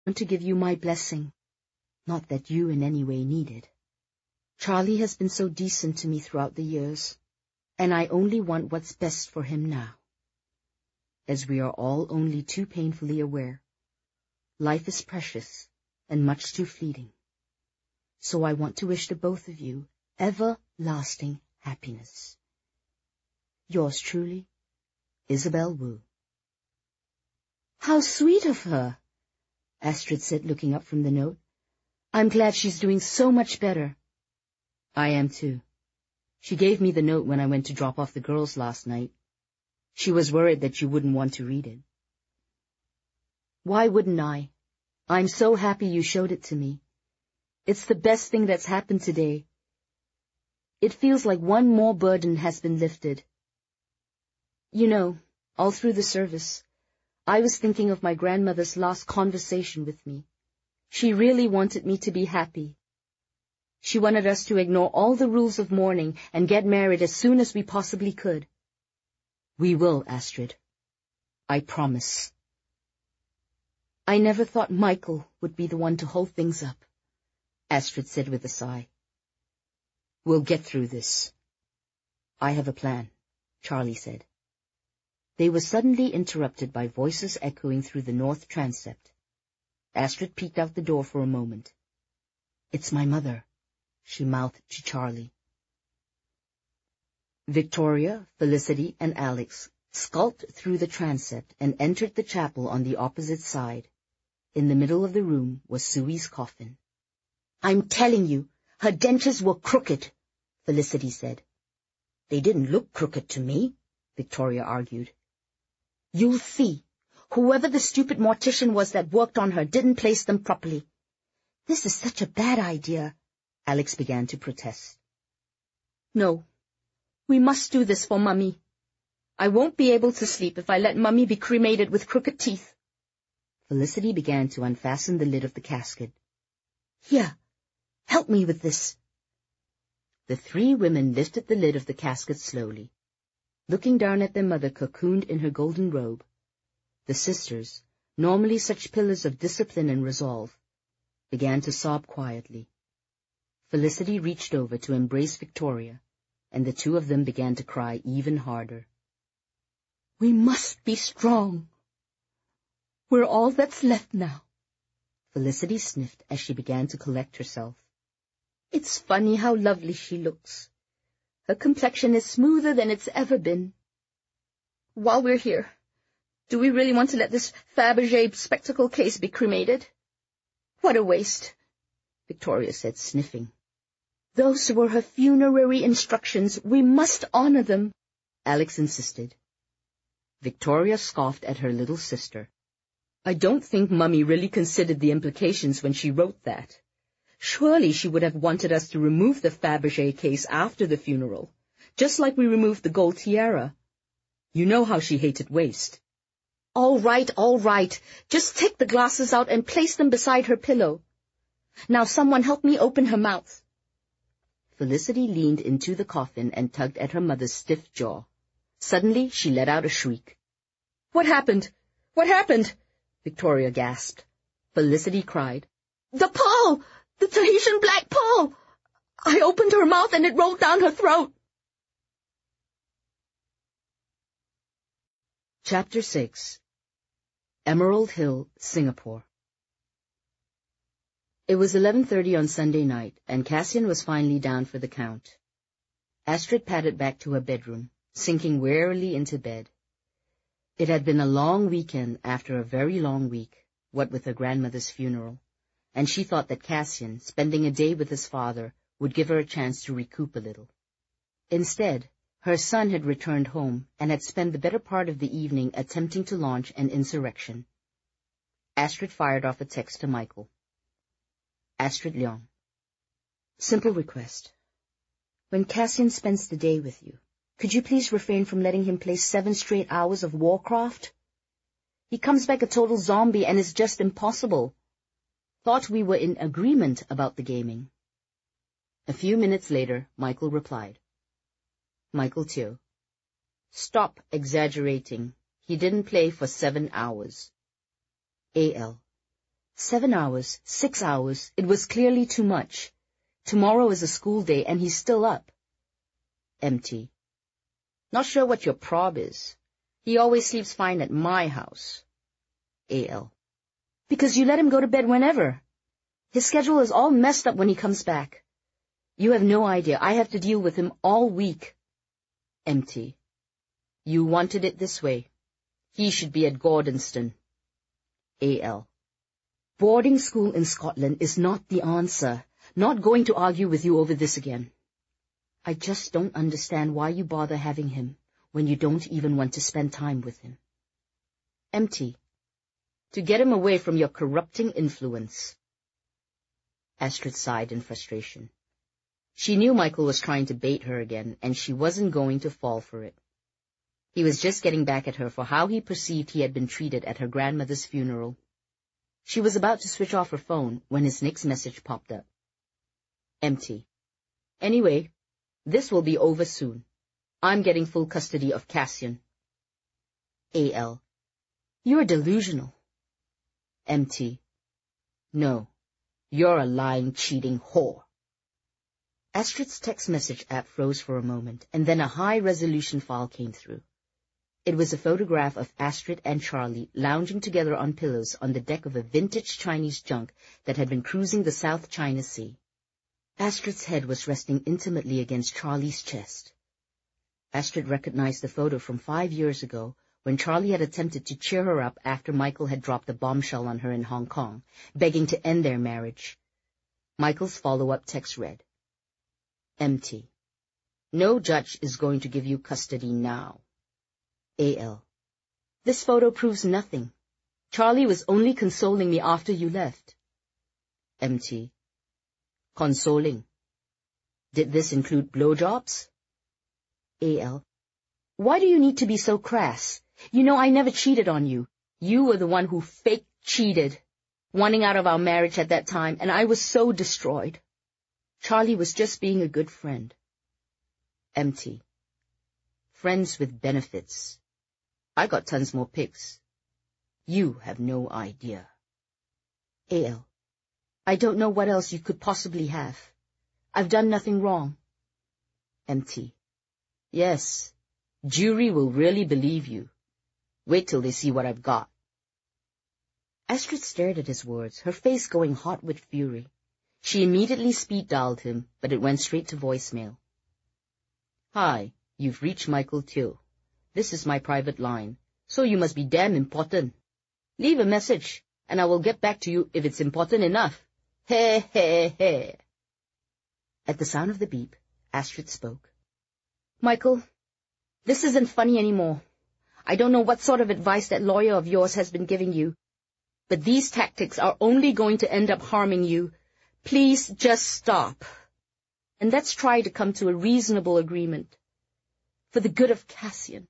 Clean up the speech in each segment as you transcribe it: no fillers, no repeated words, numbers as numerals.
want to give you my blessing. Not that you in any way need it. Charlie has been so decent to me throughout the years, and I only want what's best for him now. As we are all only too painfully aware, life is precious and much too fleeting. So I want to wish the both of you everlasting happiness. Yours truly, Isabel Wu. How sweet of her, Astrid said, looking up from the note. I'm glad she's doing so much better. I am too. She gave me the note when I went to drop off the girls last night. She was worried that you wouldn't want to read it. Why wouldn't I? I'm so happy you showed it to me. It's the best thing that's happened today. It feels like one more burden has been lifted. You know, all through the service, I was thinking of my grandmother's last conversation with me. She really wanted me to be happy. She wanted us to ignore all the rules of mourning and get married as soon as we possibly could. We will, Astrid. I promise. I never thought Michael would be the one to hold things up, Astrid said with a sigh. We'll get through this. I have a plan, Charlie said. They were suddenly interrupted by voices echoing through the north transept. Astrid peeked out the door for a moment. It's my mother, she mouthed to Charlie. Victoria, Felicity, and Alex skulked through the transept and entered the chapel on the opposite side. In the middle of the room was Suey's coffin. I'm telling you, her dentures were crooked, Felicity said. They didn't look crooked to me, Victoria argued. You'll see. Whoever the stupid mortician was that worked on her didn't place them properly. This is such a bad idea, Alex began to protest. No, we must do this for Mummy. I won't be able to sleep if I let Mummy be cremated with crooked teeth. Felicity began to unfasten the lid of the casket. Here, help me with this. The three women lifted the lid of the casket slowly. Looking down at their mother cocooned in her golden robe, the sisters, normally such pillars of discipline and resolve, began to sob quietly. Felicity reached over to embrace Victoria, and the two of them began to cry even harder. We must be strong. We're all that's left now. Felicity sniffed as she began to collect herself. It's funny how lovely she looks. Her complexion is smoother than it's ever been. While we're here, do we really want to let this Fabergé spectacle case be cremated? What a waste, Victoria said, sniffing. Those were her funerary instructions. We must honor them, Alex insisted. Victoria scoffed at her little sister. I don't think Mummy really considered the implications when she wrote that. Surely she would have wanted us to remove the Fabergé case after the funeral, just like we removed the gold tiara. You know how she hated waste. All right. Just take the glasses out and place them beside her pillow. Now someone help me open her mouth. Felicity leaned into the coffin and tugged at her mother's stiff jaw. Suddenly she let out a shriek. What happened? What happened? Victoria gasped. Felicity cried. The pearl! The Tahitian black pearl! I opened her mouth and it rolled down her throat. Chapter 6. Emerald Hill, Singapore. It was 11:30 on Sunday night, and Cassian was finally down for the count. Astrid padded back to her bedroom, sinking wearily into bed. It had been a long weekend after a very long week, what with her grandmother's funeral, and she thought that Cassian, spending a day with his father, would give her a chance to recoup a little. Instead, her son had returned home and had spent the better part of the evening attempting to launch an insurrection. Astrid fired off a text to Michael. Astrid Leong. Simple request. When Cassian spends the day with you, could you please refrain from letting him play 7 straight hours of Warcraft? He comes back a total zombie and it's just impossible. Thought we were in agreement about the gaming. A few minutes later, Michael replied. Michael Teo. Stop exaggerating. He didn't play for 7 hours. A.L. 7 hours, 6 hours, it was clearly too much. Tomorrow is a school day and he's still up. Empty. Not sure what your prob is. He always sleeps fine at my house. A.L. Because you let him go to bed whenever. His schedule is all messed up when he comes back. You have no idea. I have to deal with him all week. Empty. You wanted it this way. He should be at Gordonston. A.L. Boarding school in Scotland is not the answer. Not going to argue with you over this again. I just don't understand why you bother having him when you don't even want to spend time with him. Empty. To get him away from your corrupting influence. Astrid sighed in frustration. She knew Michael was trying to bait her again, and she wasn't going to fall for it. He was just getting back at her for how he perceived he had been treated at her grandmother's funeral. She was about to switch off her phone when his next message popped up. Empty. Anyway, this will be over soon. I'm getting full custody of Cassian. A.L. You're delusional. Empty. No, you're a lying, cheating whore. Astrid's text message app froze for a moment, and then a high-resolution file came through. It was a photograph of Astrid and Charlie lounging together on pillows on the deck of a vintage Chinese junk that had been cruising the South China Sea. Astrid's head was resting intimately against Charlie's chest. Astrid recognized the photo from 5 years ago, when Charlie had attempted to cheer her up after Michael had dropped a bombshell on her in Hong Kong, begging to end their marriage. Michael's follow-up text read, Empty. No judge is going to give you custody now. A.L. This photo proves nothing. Charlie was only consoling me after you left. Empty. Consoling. Did this include blowjobs? A.L. Why do you need to be so crass? You know I never cheated on you. You were the one who fake cheated, wanting out of our marriage at that time, and I was so destroyed. Charlie was just being a good friend. Empty. Friends with benefits. I got tons more pics. You have no idea. A.L. I don't know what else you could possibly have. I've done nothing wrong. Empty. Yes, jury will really believe you. Wait till they see what I've got. Astrid stared at his words, her face going hot with fury. She immediately speed-dialed him, but it went straight to voicemail. Hi, you've reached Michael Teoh. This is my private line, so you must be damn important. Leave a message, and I will get back to you if it's important enough. Hey, hey, hey. At the sound of the beep, Astrid spoke. Michael, this isn't funny anymore. I don't know what sort of advice that lawyer of yours has been giving you, but these tactics are only going to end up harming you. Please just stop. And let's try to come to a reasonable agreement. For the good of Cassian.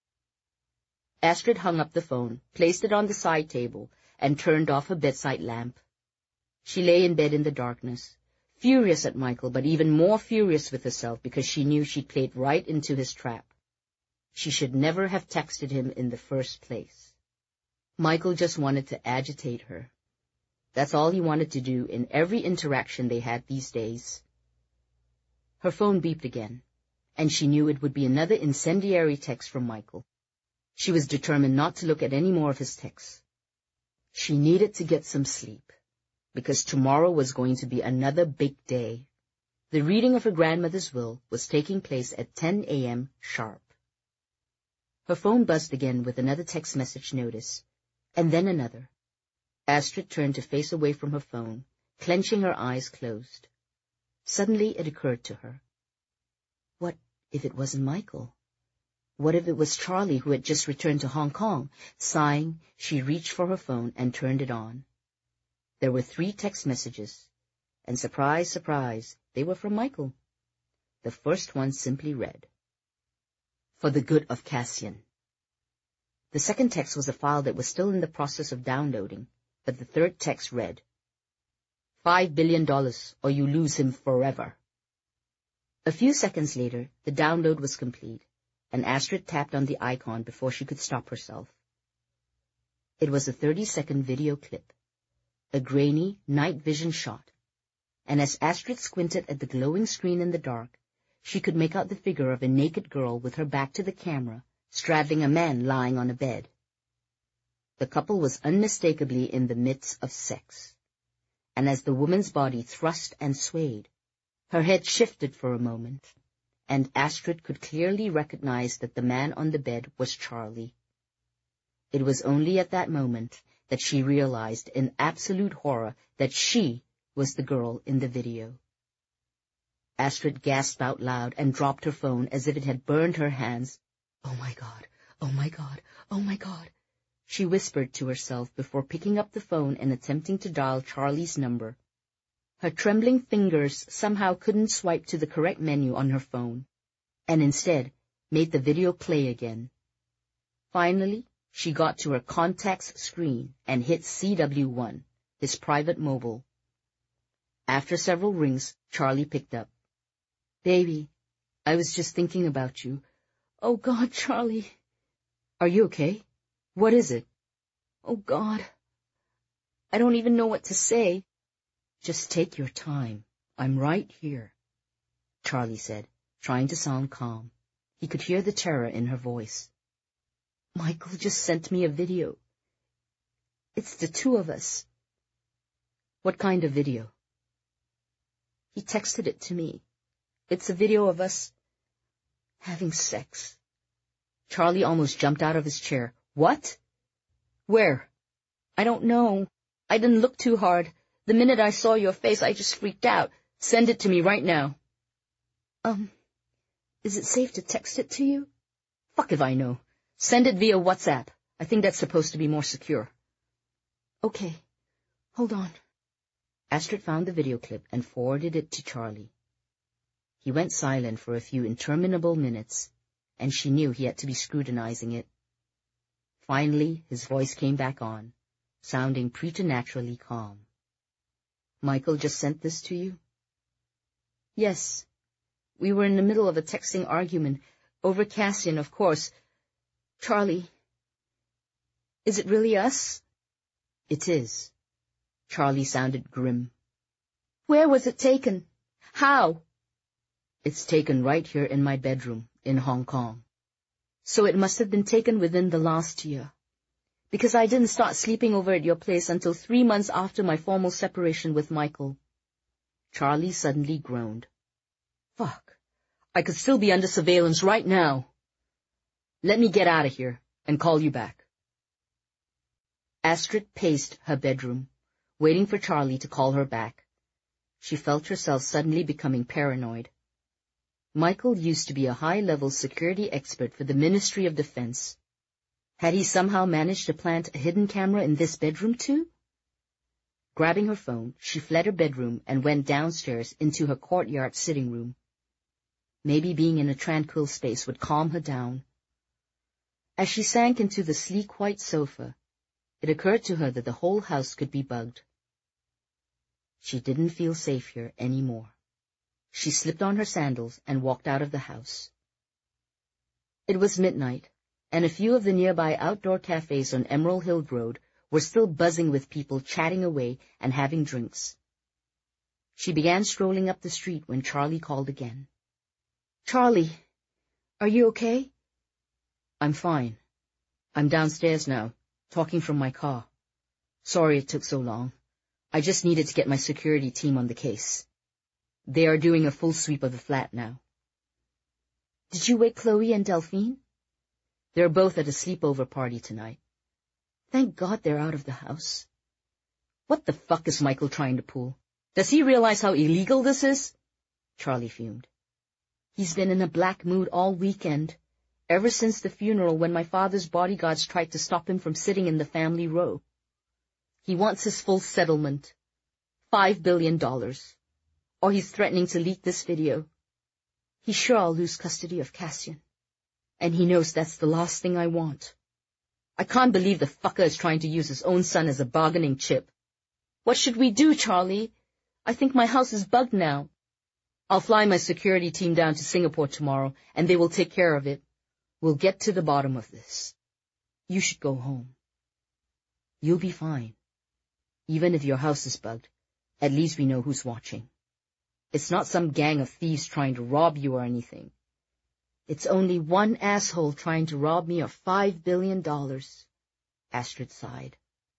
Astrid hung up the phone, placed it on the side table, and turned off her bedside lamp. She lay in bed in the darkness, furious at Michael, but even more furious with herself because she knew she'd played right into his trap. She should never have texted him in the first place. Michael just wanted to agitate her. That's all he wanted to do in every interaction they had these days. Her phone beeped again, and she knew it would be another incendiary text from Michael. She was determined not to look at any more of his texts. She needed to get some sleep, because tomorrow was going to be another big day. The reading of her grandmother's will was taking place at 10 a.m. sharp. Her phone buzzed again with another text message notice, and then another. Astrid turned to face away from her phone, clenching her eyes closed. Suddenly it occurred to her. What if it wasn't Michael? What if it was Charlie who had just returned to Hong Kong? Sighing, she reached for her phone and turned it on. There were 3 text messages, and surprise, surprise, they were from Michael. The first one simply read, For the good of Cassian. The second text was a file that was still in the process of downloading, but the third text read, $5 billion, or you lose him forever. A few seconds later, the download was complete, and Astrid tapped on the icon before she could stop herself. It was a 30-second video clip. a grainy night vision shot, and as Astrid squinted at the glowing screen in the dark, she could make out the figure of a naked girl with her back to the camera, straddling a man lying on a bed. The couple was unmistakably in the midst of sex, and as the woman's body thrust and swayed, her head shifted for a moment, and Astrid could clearly recognize that the man on the bed was Charlie. It was only at that moment that she realized in absolute horror that she was the girl in the video. Astrid gasped out loud and dropped her phone as if it had burned her hands. "Oh my God, oh my God, oh my God," she whispered to herself before picking up the phone and attempting to dial Charlie's number. Her trembling fingers somehow couldn't swipe to the correct menu on her phone, and instead made the video play again. Finally, she got to her contacts screen and hit CW1, his private mobile. After several rings, Charlie picked up. "Baby, I was just thinking about you." "Oh God, Charlie." "Are you okay? What is it?" "Oh God, I don't even know what to say." "Just take your time. I'm right here," Charlie said, trying to sound calm. He could hear the terror in her voice. "Michael just sent me a video. It's the two of us." "What kind of video?" "He texted it to me. It's a video of us having sex." Charlie almost jumped out of his chair. "What? Where?" "I don't know. I didn't look too hard. The minute I saw your face, I just freaked out. Send it to me right now." Is it safe to text it to you?" "Fuck if I know. Send it via WhatsApp. I think that's supposed to be more secure." "Okay. Hold on." Astrid found the video clip and forwarded it to Charlie. He went silent for a few interminable minutes, and she knew he had to be scrutinizing it. Finally, his voice came back on, sounding preternaturally calm. "Michael just sent this to you?" "Yes. We were in the middle of a texting argument, over Cassian, of course. Charlie, is it really us?" "It is." Charlie sounded grim. "Where was it taken? How?" "It's taken right here in my bedroom, in Hong Kong." "So it must have been taken within the last year. Because I didn't start sleeping over at your place until 3 months after my formal separation with Michael." Charlie suddenly groaned. "Fuck. I could still be under surveillance right now. Let me get out of here and call you back." Astrid paced her bedroom, waiting for Charlie to call her back. She felt herself suddenly becoming paranoid. Michael used to be a high-level security expert for the Ministry of Defense. Had he somehow managed to plant a hidden camera in this bedroom too? Grabbing her phone, she fled her bedroom and went downstairs into her courtyard sitting room. Maybe being in a tranquil space would calm her down. As she sank into the sleek white sofa, it occurred to her that the whole house could be bugged. She didn't feel safe here anymore. She slipped on her sandals and walked out of the house. It was midnight, and a few of the nearby outdoor cafes on Emerald Hill Road were still buzzing with people chatting away and having drinks. She began strolling up the street when Charlie called again. "Charlie, are you okay?" "I'm fine. I'm downstairs now, talking from my car. Sorry it took so long. I just needed to get my security team on the case. They are doing a full sweep of the flat now." "Did you wake Chloe and Delphine?" "They're both at a sleepover party tonight." "Thank God they're out of the house." "What the fuck is Michael trying to pull? Does he realize how illegal this is?" Charlie fumed. "He's been in a black mood all weekend, ever since the funeral when my father's bodyguards tried to stop him from sitting in the family row. He wants his full settlement, $5 billion, or he's threatening to leak this video. He's sure I'll lose custody of Cassian, and he knows that's the last thing I want. I can't believe the fucker is trying to use his own son as a bargaining chip. What should we do, Charlie? I think my house is bugged now." "I'll fly my security team down to Singapore tomorrow, and they will take care of it. We'll get to the bottom of this. You should go home. You'll be fine." Even if your house is bugged, at least we know who's watching. It's not some gang of thieves trying to rob you or anything. It's only one asshole trying to rob me of $5 billion. Astrid sighed.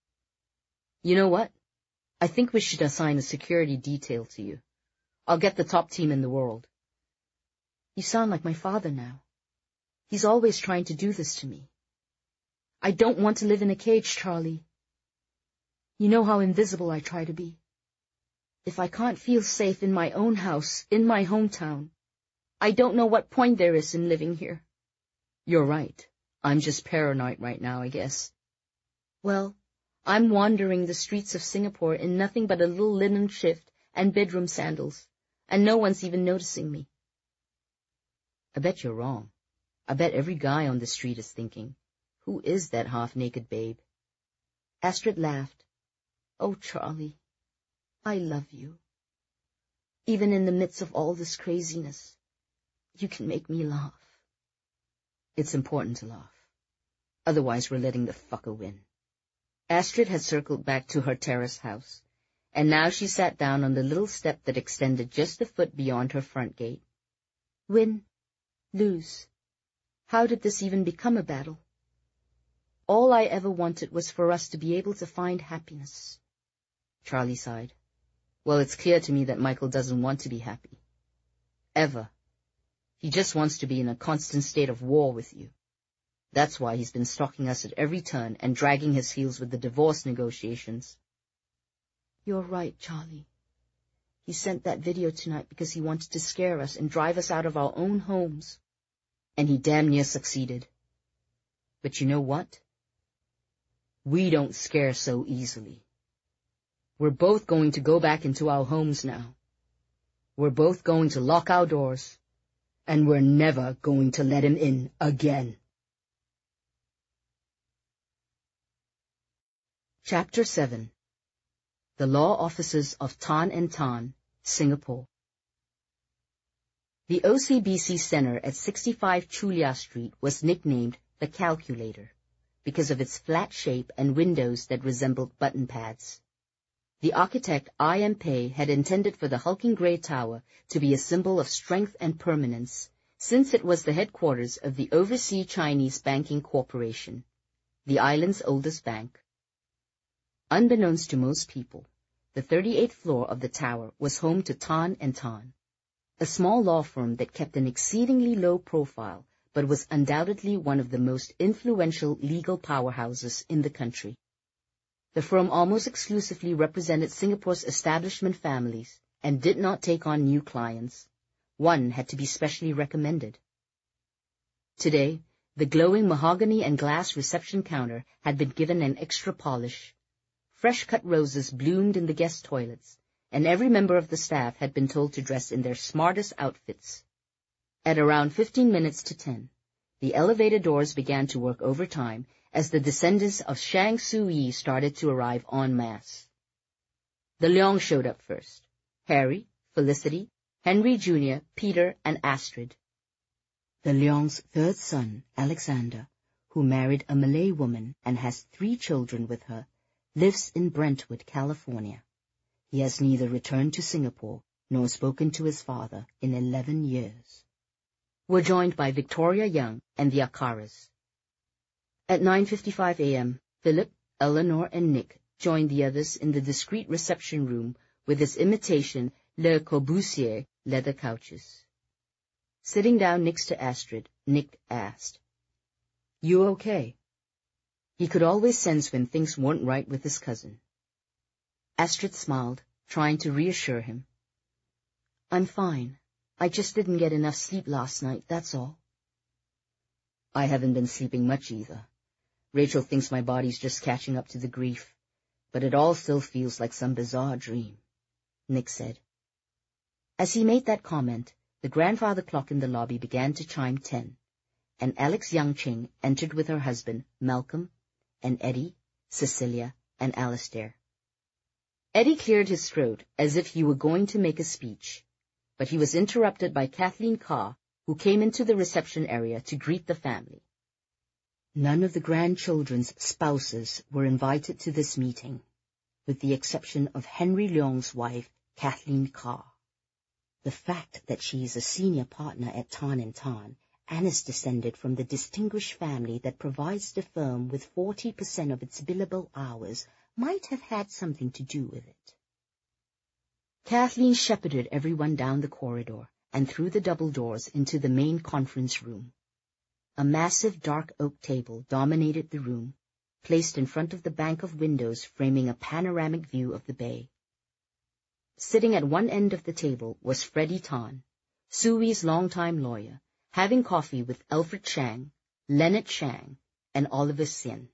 You know what? I think we should assign a security detail to you. I'll get the top team in the world. You sound like my father now. He's always trying to do this to me. I don't want to live in a cage, Charlie. You know how invisible I try to be. If I can't feel safe in my own house, in my hometown, I don't know what point there is in living here. You're right. I'm just paranoid right now, I guess. Well, I'm wandering the streets of Singapore in nothing but a little linen shift and bedroom sandals, and no one's even noticing me. I bet you're wrong. I bet every guy on the street is thinking, who is that half-naked babe? Astrid laughed. Oh, Charlie, I love you. Even in the midst of all this craziness, you can make me laugh. It's important to laugh. Otherwise, we're letting the fucker win. Astrid had circled back to her terrace house, and now she sat down on the little step that extended just a foot beyond her front gate. Win, lose. How did this even become a battle? All I ever wanted was for us to be able to find happiness. Charlie sighed. Well, it's clear to me that Michael doesn't want to be happy. Ever. He just wants to be in a constant state of war with you. That's why he's been stalking us at every turn and dragging his heels with the divorce negotiations. You're right, Charlie. He sent that video tonight because he wanted to scare us and drive us out of our own homes. And he damn near succeeded. But you know what? We don't scare so easily. We're both going to go back into our homes now. We're both going to lock our doors. And we're never going to let him in again. Chapter 7. The Law Offices of Tan & Tan, Singapore. The OCBC Center at 65 Chulia Street was nicknamed the Calculator because of its flat shape and windows that resembled button pads. The architect I.M. Pei had intended for the hulking gray tower to be a symbol of strength and permanence, since it was the headquarters of the Overseas Chinese Banking Corporation, the island's oldest bank. Unbeknownst to most people, the 38th floor of the tower was home to Tan & Tan, a small law firm that kept an exceedingly low profile but was undoubtedly one of the most influential legal powerhouses in the country. The firm almost exclusively represented Singapore's establishment families and did not take on new clients. One had to be specially recommended. Today, the glowing mahogany and glass reception counter had been given an extra polish. Fresh-cut roses bloomed in the guest toilets, and every member of the staff had been told to dress in their smartest outfits. At around 15 minutes to 10, the elevator doors began to work overtime as the descendants of Shang Sui started to arrive en masse. The Leong showed up first. Harry, Felicity, Henry Jr., Peter, and Astrid. The Leong's third son, Alexander, who married a Malay woman and has 3 children with her, lives in Brentwood, California. He has neither returned to Singapore nor spoken to his father in 11 years. We're joined by Victoria Young and the Akaras. At 9:55 a.m., Philip, Eleanor, and Nick joined the others in the discreet reception room with its imitation Le Corbusier leather couches. Sitting down next to Astrid, Nick asked, "You okay?" He could always sense when things weren't right with his cousin. Astrid smiled, trying to reassure him. "I'm fine. I just didn't get enough sleep last night, that's all." "I haven't been sleeping much either. Rachel thinks my body's just catching up to the grief, but it all still feels like some bizarre dream," Nick said. As he made that comment, the grandfather clock in the lobby began to chime 10, and Alex Youngching entered with her husband, Malcolm, and Eddie, Cecilia, and Alistair. Eddie cleared his throat as if he were going to make a speech, but he was interrupted by Kathleen Carr, who came into the reception area to greet the family. None of the grandchildren's spouses were invited to this meeting, with the exception of Henry Leong's wife, Kathleen Carr. The fact that she is a senior partner at Tan & Tan and is descended from the distinguished family that provides the firm with 40% of its billable hours might have had something to do with it. Kathleen shepherded everyone down the corridor and through the double doors into the main conference room. A massive dark oak table dominated the room, placed in front of the bank of windows framing a panoramic view of the bay. Sitting at one end of the table was Freddie Tan, Sui's longtime lawyer, having coffee with Alfred Chang, Leonard Chang, and Oliver Sin.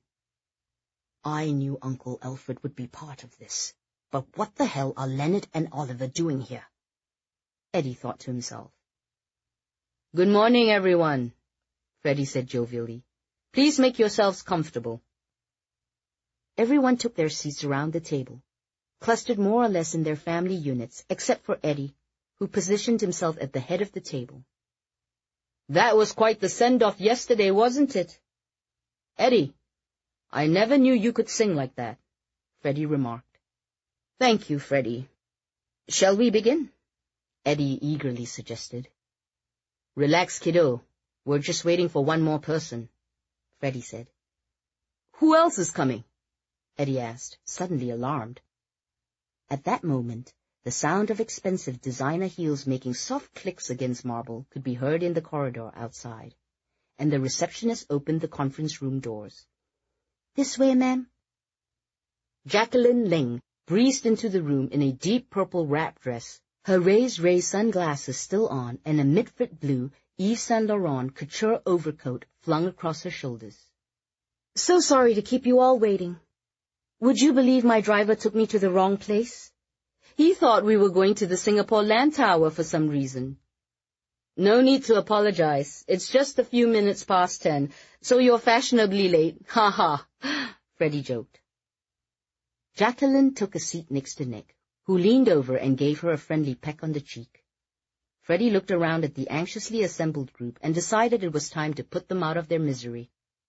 I knew Uncle Alfred would be part of this, but what the hell are Leonard and Oliver doing here? Eddie thought to himself. Good morning, everyone, Freddie said jovially. Please make yourselves comfortable. Everyone took their seats around the table, clustered more or less in their family units, except for Eddie, who positioned himself at the head of the table. That was quite the send-off yesterday, wasn't it? Eddie, I never knew you could sing like that, Freddie remarked. Thank you, Freddie. Shall we begin? Eddie eagerly suggested. Relax, kiddo. We're just waiting for one more person, Freddie said. Who else is coming? Eddie asked, suddenly alarmed. At that moment, the sound of expensive designer heels making soft clicks against marble could be heard in the corridor outside, and the receptionist opened the conference room doors. This way, ma'am. Jacqueline Ling breezed into the room in a deep purple wrap dress, her raised sunglasses still on, and a mid-fit blue Yves Saint Laurent couture overcoat flung across her shoulders. So sorry to keep you all waiting. Would you believe my driver took me to the wrong place? He thought we were going to the Singapore Land Tower for some reason. No need to apologize. It's just a few minutes past 10, so you're fashionably late. Ha ha, Freddie joked. Jacqueline took a seat next to Nick, who leaned over and gave her a friendly peck on the cheek. Freddie looked around at the anxiously assembled group and decided it was time to put them out of their misery.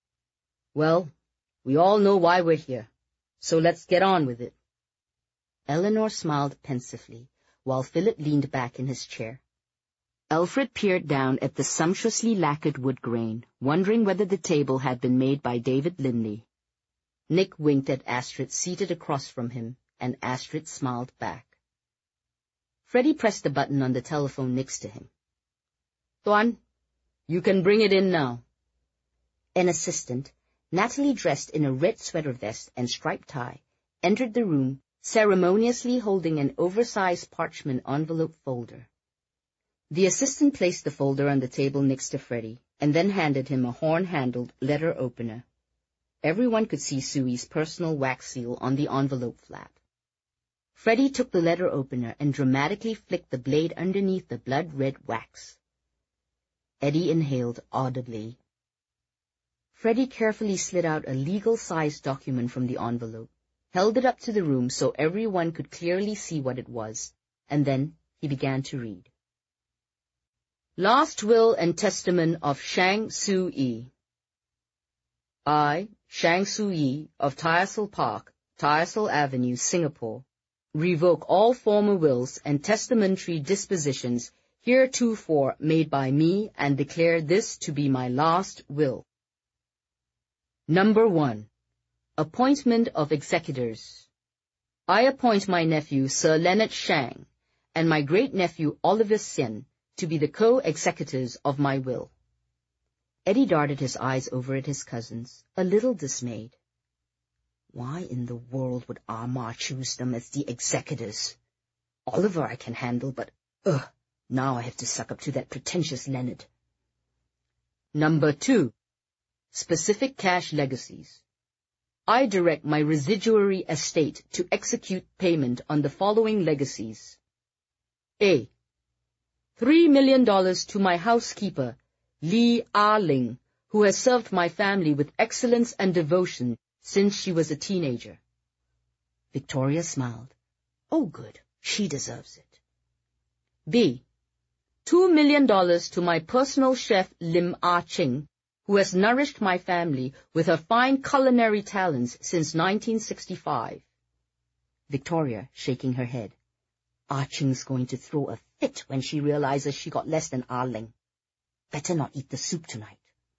Well, we all know why we're here, so let's get on with it. Eleanor smiled pensively, while Philip leaned back in his chair. Alfred peered down at the sumptuously lacquered wood grain, wondering whether the table had been made by David Lindley. Nick winked at Astrid seated across from him, and Astrid smiled back. Freddie pressed the button on the telephone next to him. Tuan, you can bring it in now. An assistant, Natalie dressed in a red sweater vest and striped tie, entered the room, ceremoniously holding an oversized parchment envelope folder. The assistant placed the folder on the table next to Freddie, and then handed him a horn-handled letter opener. Everyone could see Sui's personal wax seal on the envelope flap. Freddie took the letter opener and dramatically flicked the blade underneath the blood-red wax. Eddie inhaled audibly. Freddie carefully slid out a legal-sized document from the envelope, held it up to the room so everyone could clearly see what it was, and then he began to read. Last Will and Testament of Shang Sui. I, Shang Sui of Tyersall Park, Tyersall Avenue, Singapore, revoke all former wills and testamentary dispositions heretofore made by me and declare this to be my last will. Number 1. Appointment of executors. I appoint my nephew Sir Leonard Shang and my great-nephew Oliver Sin to be the co-executors of my will. Eddie darted his eyes over at his cousins, a little dismayed. Why in the world would Amar choose them as the executors? Oliver I can handle, but now I have to suck up to that pretentious Leonard. Number 2. Specific cash legacies. I direct my residuary estate to execute payment on the following legacies. A. $3 million to my housekeeper, Li Ah-Ling, who has served my family with excellence and devotion since she was a teenager. Victoria smiled. Oh, good. She deserves it. B. $2 million to my personal chef, Lim Ah-Ching, who has nourished my family with her fine culinary talents since 1965. Victoria, shaking her head. Ah Ching's going to throw a fit when she realizes she got less than Ah Ling. Better not eat the soup tonight.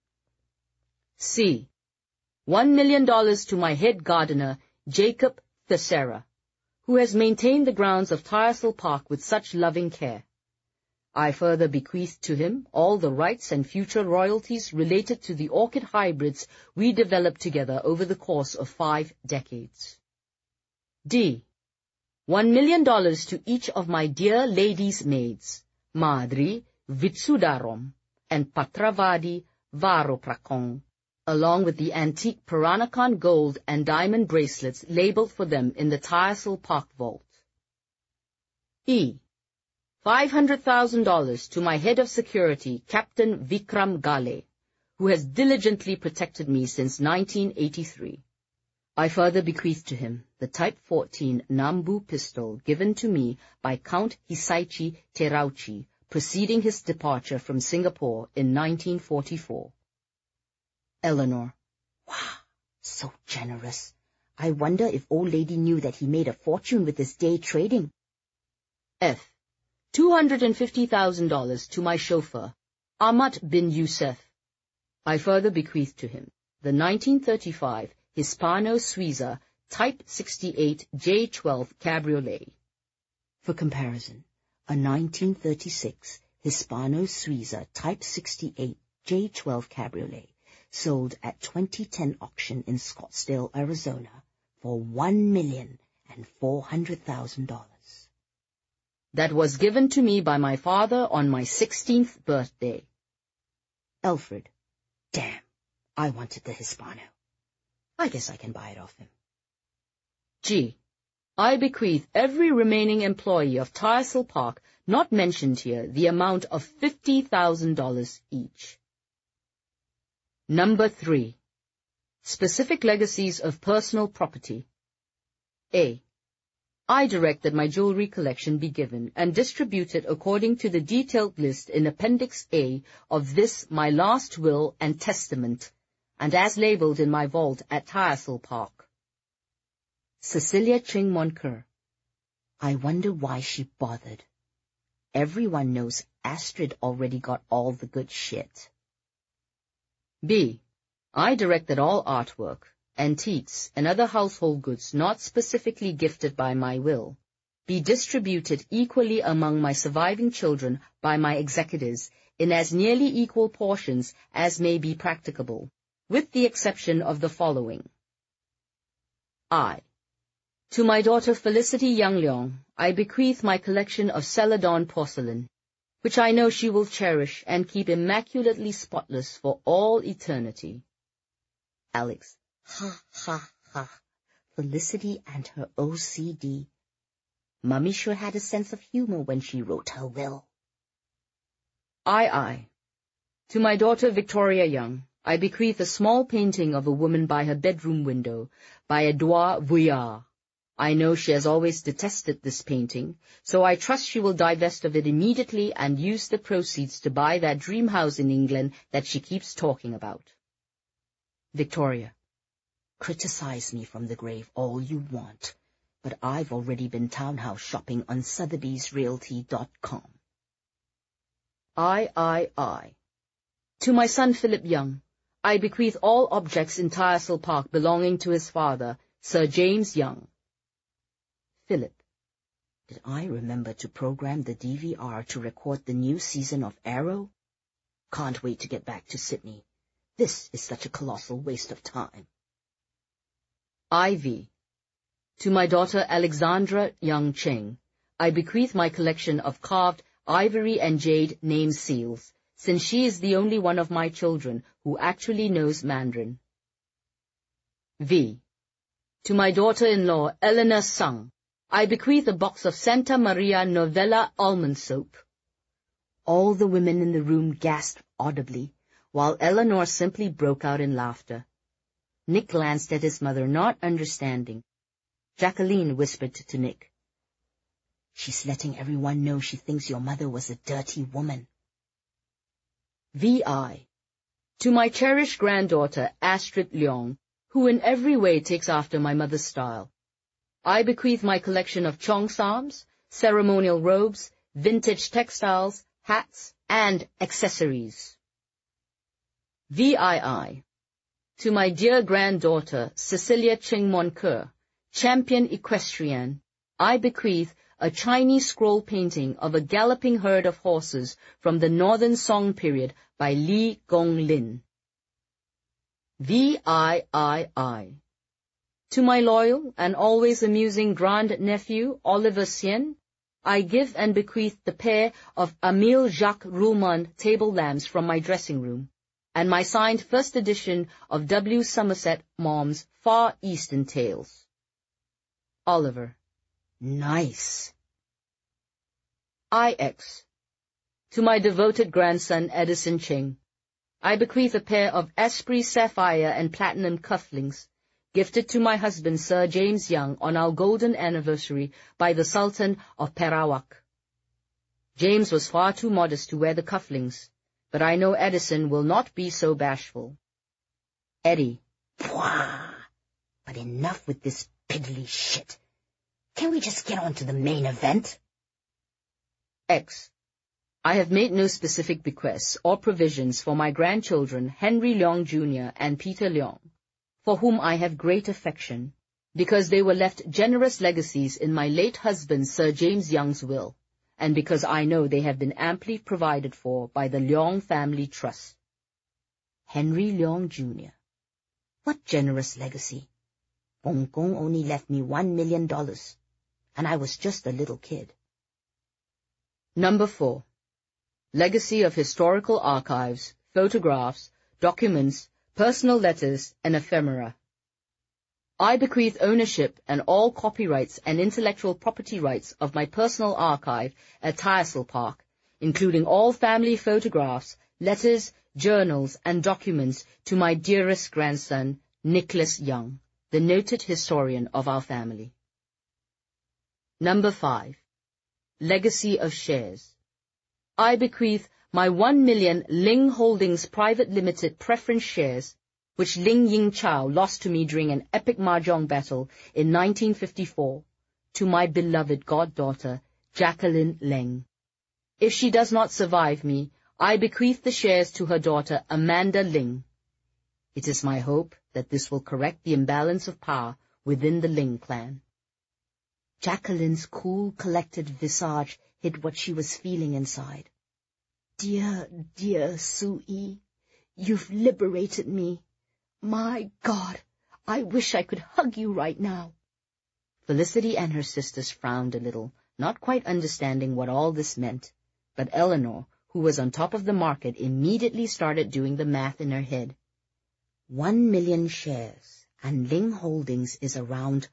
C. $1 million to my head gardener, Jacob Thassara, who has maintained the grounds of Tyersall Park with such loving care. I further bequeath to him all the rights and future royalties related to the orchid hybrids we developed together over the course of 5 decades. D. $1 million to each of my dear ladies' maids, Madri Vitsudarom and Patravadi Varoprakong, along with the antique Peranakan gold and diamond bracelets labeled for them in the Tyersall Park vault. E. $500,000 to my head of security, Captain Vikram Gale, who has diligently protected me since 1983. I further bequeath to him the Type 14 Nambu pistol given to me by Count Hisaichi Terauchi, preceding his departure from Singapore in 1944. Eleanor. Wow, so generous. I wonder if old lady knew that he made a fortune with his day trading. F. $250,000 to my chauffeur, Ahmad bin Youssef. I further bequeath to him the 1935 Hispano-Suiza Type 68 J12 Cabriolet. For comparison, a 1936 Hispano-Suiza Type 68 J12 Cabriolet sold at 2010 auction in Scottsdale, Arizona for $1,400,000. That was given to me by my father on my 16th birthday. Alfred. Damn, I wanted the Hispano. I guess I can buy it off him. G. I bequeath every remaining employee of Tyersall Park, not mentioned here, the amount of $50,000 each. Number 3. Specific legacies of personal property. A. I direct that my jewelry collection be given and distributed according to the detailed list in Appendix A of this my last will and testament, and as labeled in my vault at Tyersall Park. Cecilia Ching Moncur. I wonder why she bothered. Everyone knows Astrid already got all the good shit. B. I direct that all artwork, antiques, and other household goods not specifically gifted by my will be distributed equally among my surviving children by my executors in as nearly equal portions as may be practicable, with the exception of the following. I. To my daughter Felicity Young Leong, I bequeath my collection of Celadon porcelain, which I know she will cherish and keep immaculately spotless for all eternity. Alex. Ha, ha, ha. Felicity and her OCD. Mummy sure had a sense of humor when she wrote her will. I. To my daughter Victoria Young, I bequeath a small painting of a woman by her bedroom window by Edouard Vuillard. I know she has always detested this painting, so I trust she will divest of it immediately and use the proceeds to buy that dream house in England that she keeps talking about. Victoria. Criticize me from the grave all you want, but I've already been townhouse shopping on Sotheby'sRealty.com. I. To my son Philip Young, I bequeath all objects in Tyersall Park belonging to his father, Sir James Young. Philip. Did I remember to program the DVR to record the new season of Arrow? Can't wait to get back to Sydney. This is such a colossal waste of time. IV. To my daughter Alexandra Young Cheng, I bequeath my collection of carved ivory and jade name seals, since she is the only one of my children who actually knows Mandarin. V. To my daughter-in-law Eleanor Sung, I bequeath a box of Santa Maria Novella almond soap. All the women in the room gasped audibly, while Eleanor simply broke out in laughter. Nick glanced at his mother, not understanding. Jacqueline whispered to Nick, She's letting everyone know she thinks your mother was a dirty woman. V.I. To my cherished granddaughter Astrid Leong, who in every way takes after my mother's style, I bequeath my collection of cheongsams, ceremonial robes, vintage textiles, hats, and accessories. VII. To my dear granddaughter, Cecilia Ching-mon-Keur, champion equestrian, I bequeath a Chinese scroll painting of a galloping herd of horses from the Northern Song period by Li Gonglin. VIII. To my loyal and always amusing grand-nephew, Oliver Sien, I give and bequeath the pair of Émile Jacques Roulemond table lamps from my dressing room, and my signed first edition of W. Somerset Maugham's Far Eastern Tales. Oliver. Nice. IX. To my devoted grandson, Edison Ching, I bequeath a pair of Esprit sapphire and platinum cufflinks, gifted to my husband Sir James Young on our golden anniversary by the Sultan of Perawak. James was far too modest to wear the cufflinks, but I know Edison will not be so bashful. Eddie. Pwah! But enough with this piddly shit. Can we just get on to the main event? X. I have made no specific bequests or provisions for my grandchildren Henry Leong Jr. and Peter Leong, for whom I have great affection, because they were left generous legacies in my late husband Sir James Young's will, and because I know they have been amply provided for by the Leong Family Trust. Henry Leong Jr. What generous legacy? Hong Kong only left me $1 million, and I was just a little kid. Number 4. Legacy of historical archives, photographs, documents, personal letters, and ephemera. I bequeath ownership and all copyrights and intellectual property rights of my personal archive at Tyersall Park, including all family photographs, letters, journals, and documents to my dearest grandson, Nicholas Young, the noted historian of our family. Number 5. Legacy of shares. I bequeath my 1 million Ling Holdings Private Limited preference shares, which Ling Ying Chow lost to me during an epic mahjong battle in 1954, to my beloved goddaughter, Jacqueline Leng. If she does not survive me, I bequeath the shares to her daughter, Amanda Ling. It is my hope that this will correct the imbalance of power within the Ling clan. Jacqueline's cool, collected visage hid what she was feeling inside. Dear, dear Sui, you've liberated me. My God, I wish I could hug you right now. Felicity and her sisters frowned a little, not quite understanding what all this meant, but Eleanor, who was on top of the market, immediately started doing the math in her head. 1 million shares, and Ling Holdings is around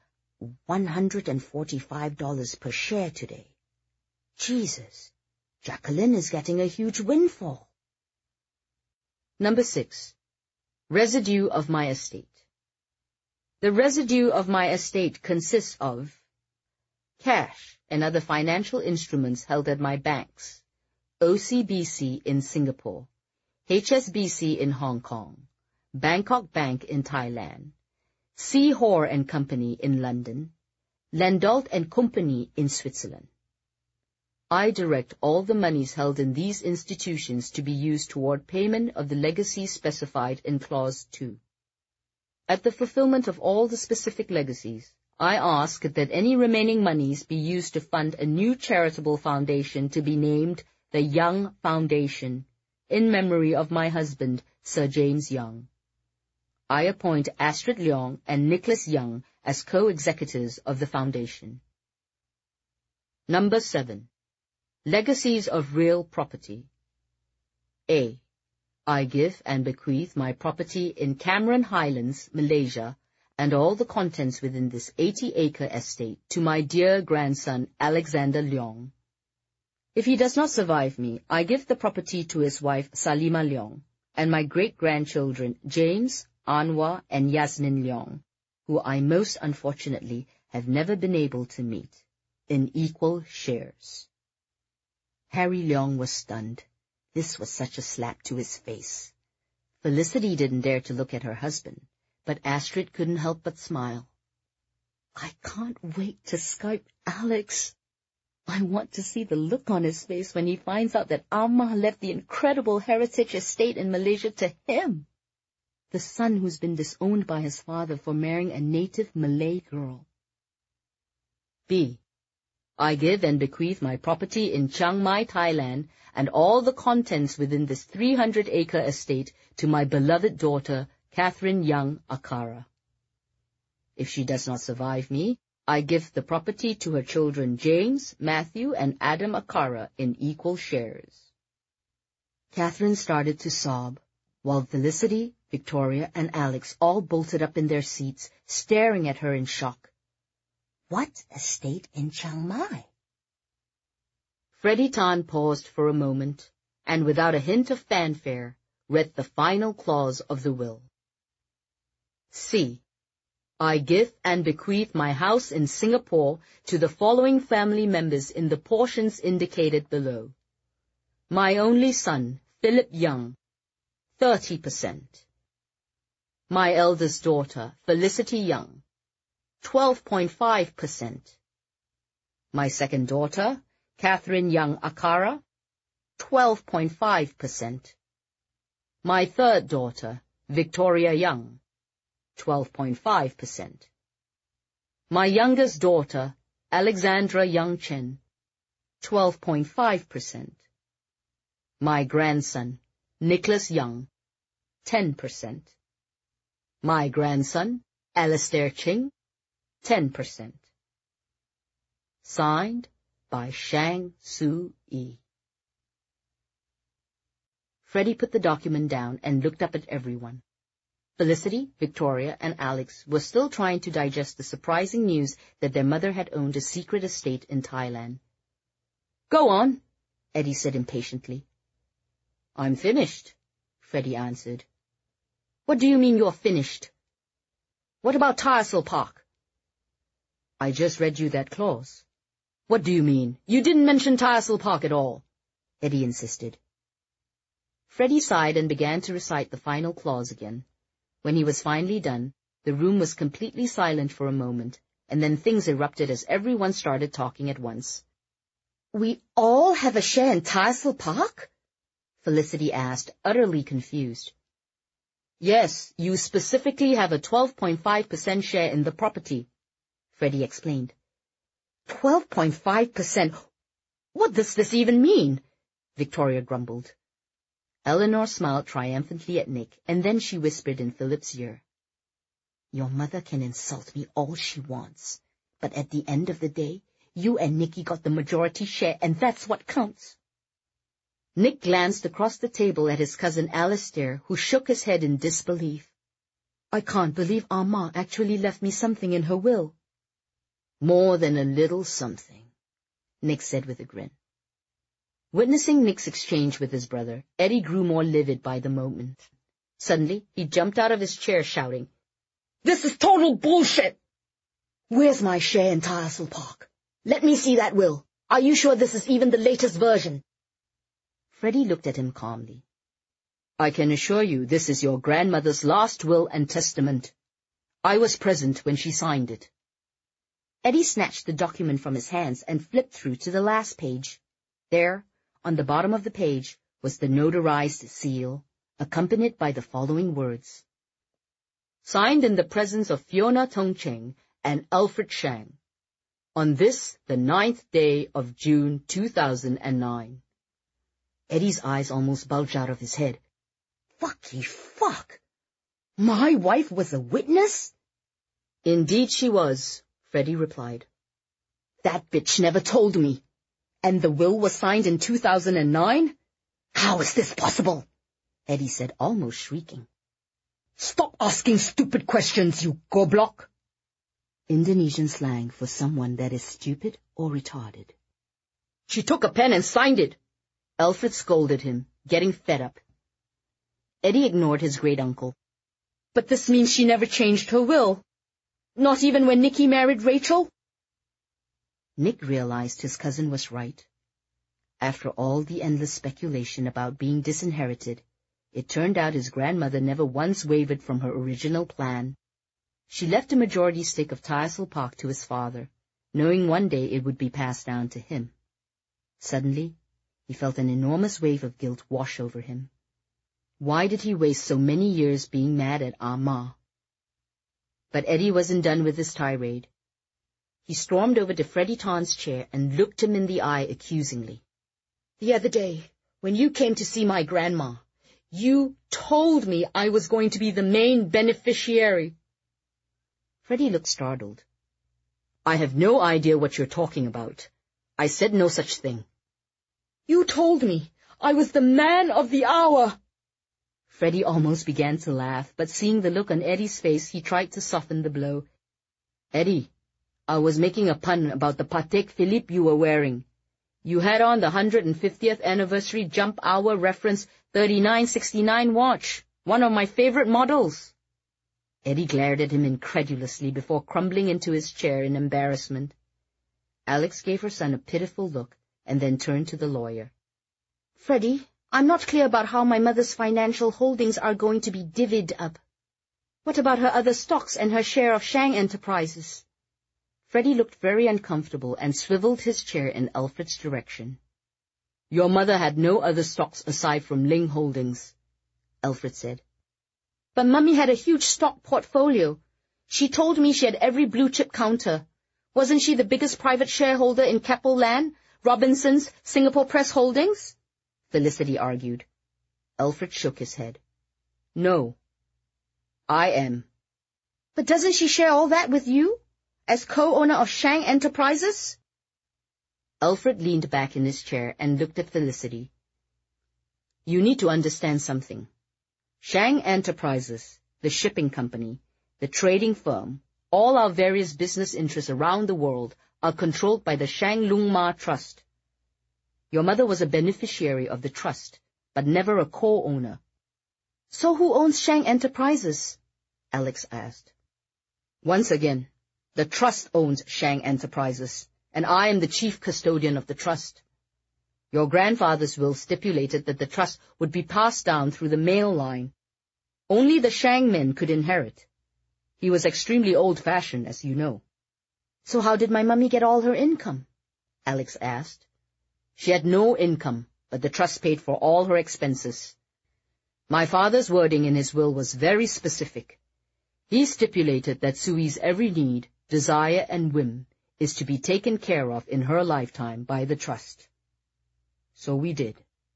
$145 per share today. Jesus, Jacqueline is getting a huge windfall. Number 6. Residue of my estate. The residue of my estate consists of cash and other financial instruments held at my banks, OCBC in Singapore, HSBC in Hong Kong, Bangkok Bank in Thailand, C. Hoare and Company in London, Landolt and Company in Switzerland. I direct all the monies held in these institutions to be used toward payment of the legacies specified in Clause 2. At the fulfillment of all the specific legacies, I ask that any remaining monies be used to fund a new charitable foundation to be named the Young Foundation, in memory of my husband, Sir James Young. I appoint Astrid Leong and Nicholas Young as co-executors of the foundation. Number 7. Legacies of real property. A. I give and bequeath my property in Cameron Highlands, Malaysia, and all the contents within this 80-acre estate to my dear grandson Alexander Leong. If he does not survive me, I give the property to his wife Salima Leong, and my great-grandchildren James, Anwar, and Yasmin Leong, who I most unfortunately have never been able to meet, in equal shares. Harry Leong was stunned. This was such a slap to his face. Felicity didn't dare to look at her husband, but Astrid couldn't help but smile. I can't wait to Skype Alex. I want to see the look on his face when he finds out that Amma left the incredible heritage estate in Malaysia to him. The son who's been disowned by his father for marrying a native Malay girl. B. I give and bequeath my property in Chiang Mai, Thailand, and all the contents within this 300-acre estate to my beloved daughter, Catherine Young Akara. If she does not survive me, I give the property to her children James, Matthew, and Adam Akara in equal shares. Catherine started to sob, while Felicity, Victoria, and Alex all bolted up in their seats, staring at her in shock. What estate in Chiang Mai? Freddie Tan paused for a moment, and without a hint of fanfare, read the final clause of the will. C. I give and bequeath my house in Singapore to the following family members in the portions indicated below. My only son, Philip Young, 30%. My eldest daughter, Felicity Young, 12.5%. My second daughter, Catherine Young Akara, 12.5%. My third daughter, Victoria Young, 12.5%. My youngest daughter, Alexandra Young Chen, 12.5%. My grandson, Nicholas Young, 10%. My grandson, Alastair Ching, 10%. Signed by Shang Su Yi. Freddie put the document down and looked up at everyone. Felicity, Victoria, and Alex were still trying to digest the surprising news that their mother had owned a secret estate in Thailand. Go on, Eddie said impatiently. I'm finished, Freddie answered. What do you mean you're finished? What about Tyersall Park? I just read you that clause. What do you mean? You didn't mention Tyersall Park at all, Eddie insisted. Freddie sighed and began to recite the final clause again. When he was finally done, the room was completely silent for a moment, and then things erupted as everyone started talking at once. We all have a share in Tyersall Park? Felicity asked, utterly confused. Yes, you specifically have a 12.5% share in the property, Freddie explained. 12.5%? What does this even mean? Victoria grumbled. Eleanor smiled triumphantly at Nick, and then she whispered in Philip's ear. Your mother can insult me all she wants, but at the end of the day, you and Nicky got the majority share, and that's what counts. Nick glanced across the table at his cousin Alastair, who shook his head in disbelief. I can't believe Amma actually left me something in her will. More than a little something, Nick said with a grin. Witnessing Nick's exchange with his brother, Eddie grew more livid by the moment. Suddenly, he jumped out of his chair shouting, This is total bullshit! Where's my share in Tyersall Park? Let me see that will. Are you sure this is even the latest version? Freddie looked at him calmly. I can assure you this is your grandmother's last will and testament. I was present when she signed it. Eddie snatched the document from his hands and flipped through to the last page. There, on the bottom of the page, was the notarized seal, accompanied by the following words. Signed in the presence of Fiona Tongcheng and Alfred Shang, on this, the 9th day of June 2009. Eddie's eyes almost bulged out of his head. Fucky fuck! My wife was a witness? Indeed she was, Freddie replied. That bitch never told me. And the will was signed in 2009? How is this possible? Eddie said, almost shrieking. Stop asking stupid questions, you goblock! Indonesian slang for someone that is stupid or retarded. She took a pen and signed it, Alfred scolded him, getting fed up. Eddie ignored his great-uncle. But this means she never changed her will. Not even when Nicky married Rachel? Nick realized his cousin was right. After all the endless speculation about being disinherited, it turned out his grandmother never once wavered from her original plan. She left a majority stake of Tyersall Park to his father, knowing one day it would be passed down to him. Suddenly, he felt an enormous wave of guilt wash over him. Why did he waste so many years being mad at Ma? But Eddie wasn't done with his tirade. He stormed over to Freddie Tarn's chair and looked him in the eye accusingly. "The other day, when you came to see my grandma, you told me I was going to be the main beneficiary." Freddie looked startled. "I have no idea what you're talking about. I said no such thing." "You told me I was the man of the hour." Freddie almost began to laugh, but seeing the look on Eddie's face, he tried to soften the blow. "Eddie, I was making a pun about the Patek Philippe you were wearing. You had on the 150th anniversary jump hour reference 3969 watch, one of my favorite models." Eddie glared at him incredulously before crumbling into his chair in embarrassment. Alex gave her son a pitiful look and then turned to the lawyer. "Freddie, I'm not clear about how my mother's financial holdings are going to be divvied up. What about her other stocks and her share of Shang Enterprises?" Freddie looked very uncomfortable and swiveled his chair in Alfred's direction. "Your mother had no other stocks aside from Ling Holdings," Alfred said. "But Mummy had a huge stock portfolio. She told me she had every blue-chip counter. Wasn't she the biggest private shareholder in Keppel Land, Robinson's, Singapore Press Holdings?" Felicity argued. Alfred shook his head. "No, I am." "But doesn't she share all that with you, as co-owner of Shang Enterprises?" Alfred leaned back in his chair and looked at Felicity. "You need to understand something. Shang Enterprises, the shipping company, the trading firm, all our various business interests around the world are controlled by the Shang Lung Ma Trust. Your mother was a beneficiary of the trust, but never a co-owner." "So who owns Shang Enterprises?" Alex asked. "Once again, the trust owns Shang Enterprises, and I am the chief custodian of the trust. Your grandfather's will stipulated that the trust would be passed down through the male line. Only the Shang men could inherit. He was extremely old-fashioned, as you know." "So how did my mummy get all her income?" Alex asked. "She had no income, but the trust paid for all her expenses. My father's wording in his will was very specific. He stipulated that Sui's every need, desire, and whim is to be taken care of in her lifetime by the trust. So we did."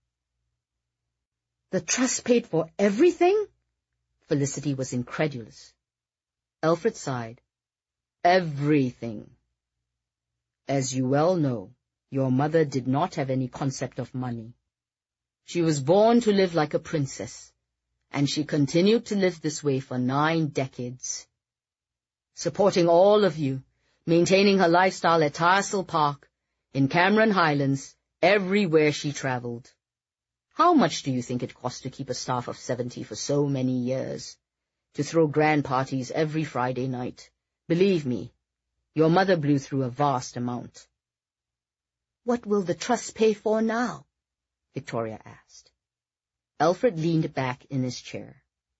"The trust paid for everything?" Felicity was incredulous. Alfred sighed. "Everything. As you well know, your mother did not have any concept of money. She was born to live like a princess, and she continued to live this way for 9 decades. Supporting all of you, maintaining her lifestyle at Tyersall Park, in Cameron Highlands, everywhere she traveled. How much do you think it cost to keep a staff of 70 for so many years? To throw grand parties every Friday night? Believe me, your mother blew through a vast amount." "What will the trust pay for now?" Victoria asked. Alfred leaned back in his chair.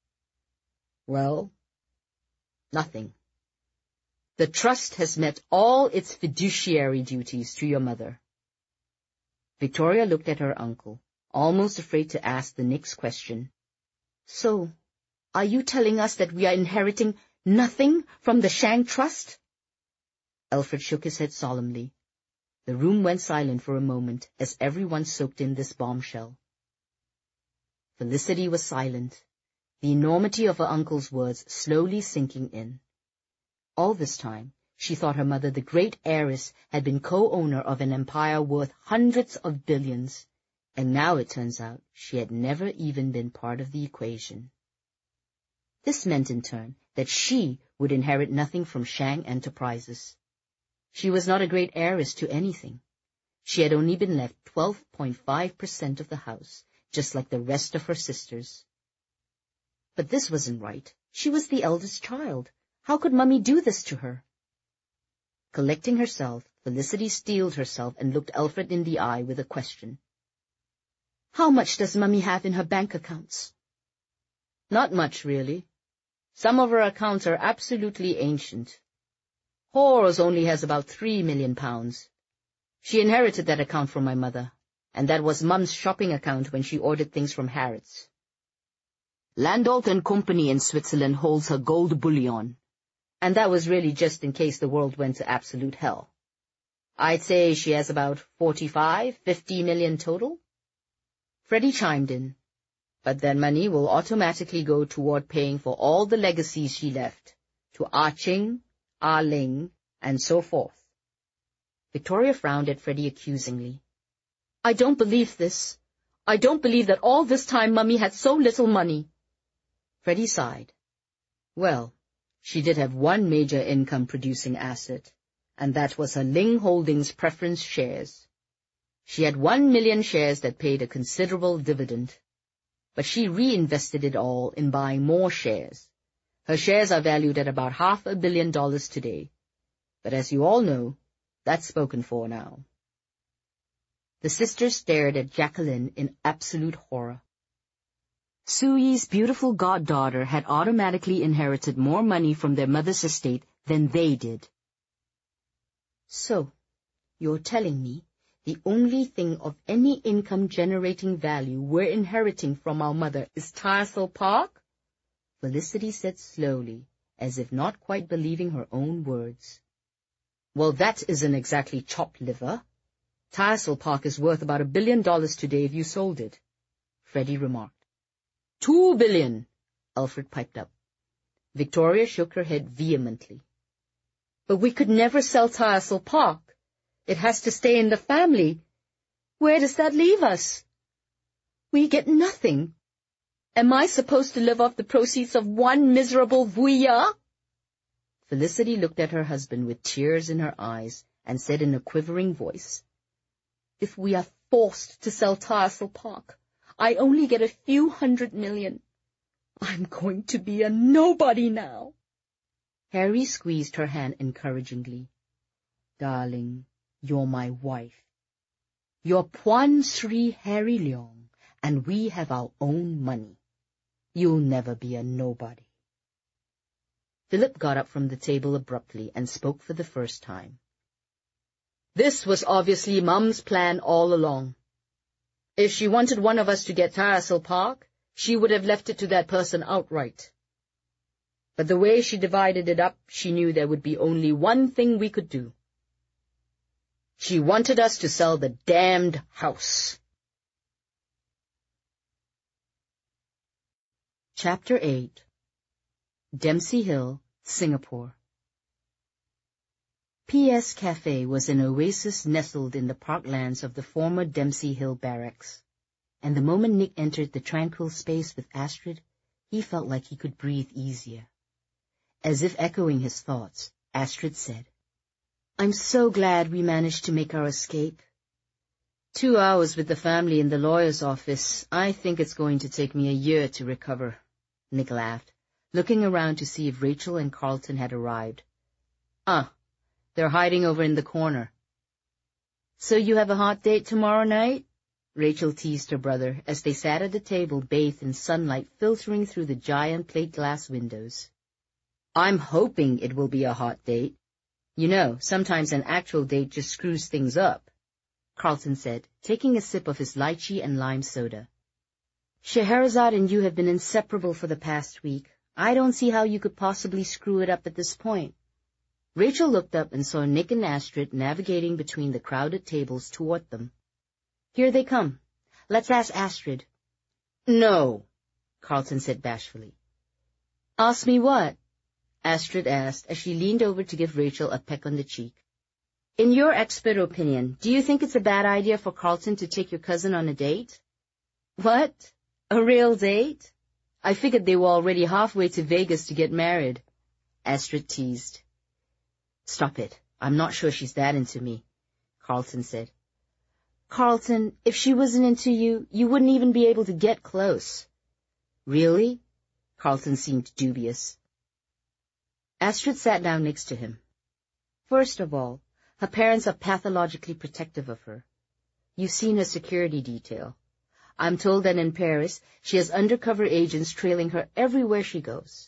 "Well, nothing. The trust has met all its fiduciary duties to your mother." Victoria looked at her uncle, almost afraid to ask the next question. "So, are you telling us that we are inheriting nothing from the Shang Trust?" Alfred shook his head solemnly. The room went silent for a moment as everyone soaked in this bombshell. Felicity was silent, the enormity of her uncle's words slowly sinking in. All this time, she thought her mother, the great heiress, had been co-owner of an empire worth hundreds of billions, and now it turns out she had never even been part of the equation. This meant, in turn, that she would inherit nothing from Shang Enterprises. She was not a great heiress to anything. She had only been left 12.5% of the house, just like the rest of her sisters. But this wasn't right. She was the eldest child. How could Mummy do this to her? Collecting herself, Felicity steeled herself and looked Alfred in the eye with a question. "How much does Mummy have in her bank accounts?" "Not much, really. Some of her accounts are absolutely ancient. Hawes only has about £3 million. She inherited that account from my mother, and that was Mum's shopping account when she ordered things from Harrods. Landolt and Company in Switzerland holds her gold bullion, and that was really just in case the world went to absolute hell. I'd say she has about 50 million total. Freddie chimed in, but that money will automatically go toward paying for all the legacies she left, to Ah Ching, Ah Ling, and so forth. Victoria frowned at Freddie accusingly. I don't believe this. I don't believe that all this time Mummy had so little money. Freddie sighed. Well, she did have one major income-producing asset, and that was her Ling Holdings preference shares. She had 1 million shares that paid a considerable dividend, but she reinvested it all in buying more shares. Her shares are valued at about $500 million today, but as you all know, that's spoken for now. The sisters stared at Jacqueline in absolute horror. Suyi's beautiful goddaughter had automatically inherited more money from their mother's estate than they did. So, you're telling me the only thing of any income-generating value we're inheriting from our mother is Tyersall Park? Felicity said slowly, as if not quite believing her own words. Well, that isn't exactly chopped liver. Tyersall Park is worth about $1 billion today if you sold it, Freddie remarked. $2 billion, Alfred piped up. Victoria shook her head vehemently. But we could never sell Tyersall Park. It has to stay in the family. Where does that leave us? We get nothing. Am I supposed to live off the proceeds of one miserable vuya? Felicity looked at her husband with tears in her eyes and said in a quivering voice, If we are forced to sell Tyersall Park, I only get a few $100 million. I'm going to be a nobody now. Harry squeezed her hand encouragingly. Darling, you're my wife. You're Puan Sri Harry Leong, and we have our own money. You'll never be a nobody. Philip got up from the table abruptly and spoke for the first time. This was obviously Mum's plan all along. If she wanted one of us to get Tyersall Park, she would have left it to that person outright. But the way she divided it up, she knew there would be only one thing we could do. She wanted us to sell the damned house. Chapter 8. Dempsey Hill, Singapore. P.S. Cafe was an oasis nestled in the parklands of the former Dempsey Hill barracks, and the moment Nick entered the tranquil space with Astrid, he felt like he could breathe easier. As if echoing his thoughts, Astrid said, I'm so glad we managed to make our escape. 2 hours with the family in the lawyer's office. I think it's going to take me a year to recover. Nick laughed, looking around to see if Rachel and Carlton had arrived. They're hiding over in the corner. So you have a hot date tomorrow night? Rachel teased her brother as they sat at the table bathed in sunlight filtering through the giant plate glass windows. I'm hoping it will be a hot date. You know, sometimes an actual date just screws things up, Carlton said, taking a sip of his lychee and lime soda. Scheherazade and you have been inseparable for the past week. I don't see how you could possibly screw it up at this point. Rachel looked up and saw Nick and Astrid navigating between the crowded tables toward them. Here they come. Let's ask Astrid. No, Carlton said bashfully. Ask me what? Astrid asked as she leaned over to give Rachel a peck on the cheek. In your expert opinion, do you think it's a bad idea for Carlton to take your cousin on a date? What? A real date? I figured they were already halfway to Vegas to get married, Astrid teased. Stop it. I'm not sure she's that into me, Carlton said. Carlton, if she wasn't into you, you wouldn't even be able to get close. Really? Carlton seemed dubious. Astrid sat down next to him. First of all, her parents are pathologically protective of her. You've seen her security detail. I'm told that in Paris she has undercover agents trailing her everywhere she goes.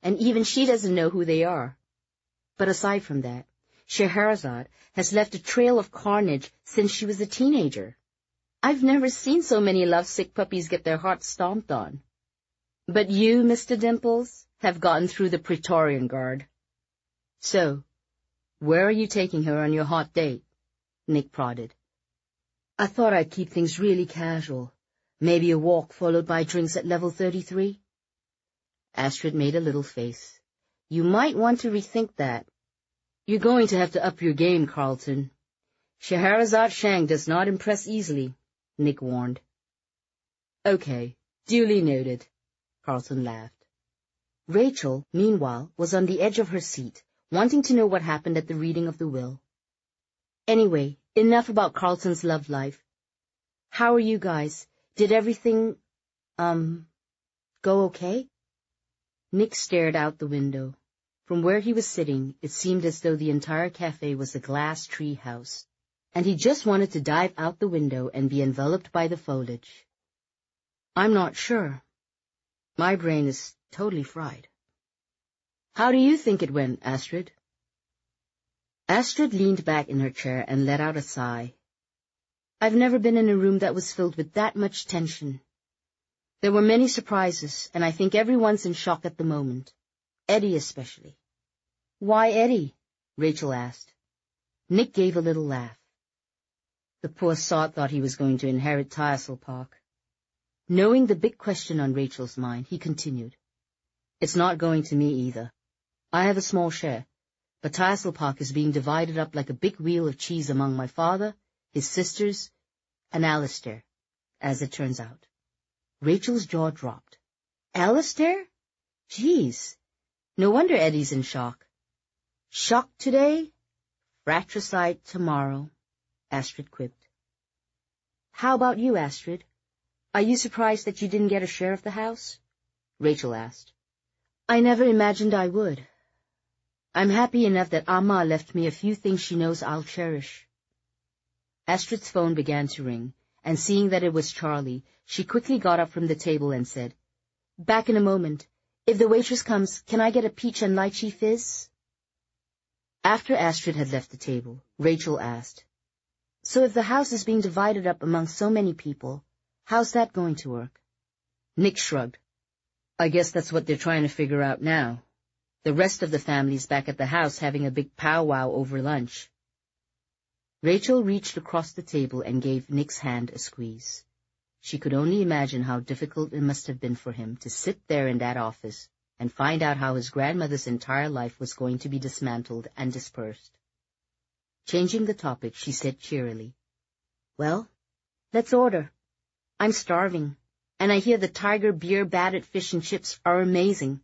and even she doesn't know who they are. But aside from that, Scheherazade has left a trail of carnage since she was a teenager. I've never seen so many lovesick puppies get their hearts stomped on. But you, Mr. Dimples, have gotten through the Praetorian Guard. So, where are you taking her on your hot date? Nick prodded. I thought I'd keep things really casual. Maybe a walk followed by drinks at level 33? Astrid made a little face. You might want to rethink that. You're going to have to up your game, Carlton. Scheherazade Shang does not impress easily, Nick warned. Okay, duly noted, Carlton laughed. Rachel, meanwhile, was on the edge of her seat, wanting to know what happened at the reading of the will. Anyway, enough about Carlton's love life. How are you guys? Did everything, go okay? Nick stared out the window. From where he was sitting, it seemed as though the entire cafe was a glass tree house, and he just wanted to dive out the window and be enveloped by the foliage. I'm not sure. My brain is totally fried. How do you think it went, Astrid? Astrid leaned back in her chair and let out a sigh. I've never been in a room that was filled with that much tension. There were many surprises, and I think everyone's in shock at the moment. Eddie especially. Why Eddie? Rachel asked. Nick gave a little laugh. The poor sot thought he was going to inherit Tyersall Park. Knowing the big question on Rachel's mind, he continued. It's not going to me either. I have a small share, but Tyersall Park is being divided up like a big wheel of cheese among my father, his sisters, and Alistair, as it turns out. Rachel's jaw dropped. Alistair? Geez. No wonder Eddie's in shock. Shock today, fratricide tomorrow, Astrid quipped. How about you, Astrid? Are you surprised that you didn't get a share of the house? Rachel asked. I never imagined I would. I'm happy enough that Amma left me a few things she knows I'll cherish. Astrid's phone began to ring, and seeing that it was Charlie, she quickly got up from the table and said, Back in a moment. If the waitress comes, can I get a peach and lychee fizz? After Astrid had left the table, Rachel asked, So if the house is being divided up among so many people, how's that going to work? Nick shrugged. I guess that's what they're trying to figure out now. The rest of the family's back at the house having a big powwow over lunch. Rachel reached across the table and gave Nick's hand a squeeze. She could only imagine how difficult it must have been for him to sit there in that office and find out how his grandmother's entire life was going to be dismantled and dispersed. Changing the topic, she said cheerily, Well, let's order. I'm starving, and I hear the Tiger beer battered fish and chips are amazing.